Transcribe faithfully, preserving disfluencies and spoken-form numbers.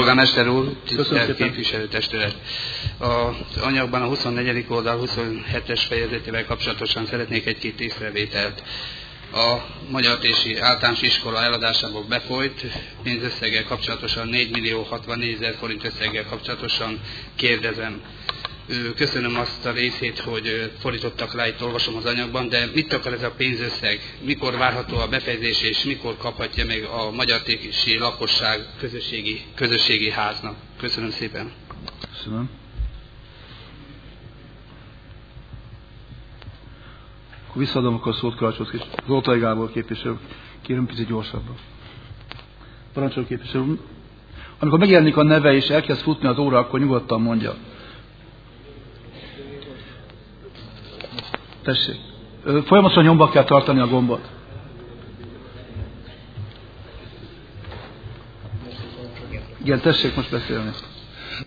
polgármester úr, tisztelt képviselőtestület! Az anyagban a huszonnegyedik oldal huszonhetes fejezetével kapcsolatosan szeretnék egy-két észrevételt. A Magyar Tési Általános Iskola eladásából befolyt pénzösszeggel kapcsolatosan négy millió hatvannégyezer forint összeggel kapcsolatosan kérdezem. Köszönöm azt a részét, hogy fordítottak rá, itt olvasom az anyagban, de mit akar ez a pénzösszeg? Mikor várható a befejezés, és mikor kaphatja meg a magyar tési lakosság közösségi, közösségi háznak? Köszönöm szépen. Köszönöm. Akkor visszaadom akkor a szót Karácsony Zoltai Gábor képviselő. Kérem, picit gyorsabban. Parancsoló képviselő. Amikor megjelenik a neve és elkezd futni az óra, akkor nyugodtan mondja. Tessék. Folyamatosan nyomba kell tartani a gombot. Igen, tessék most beszélni.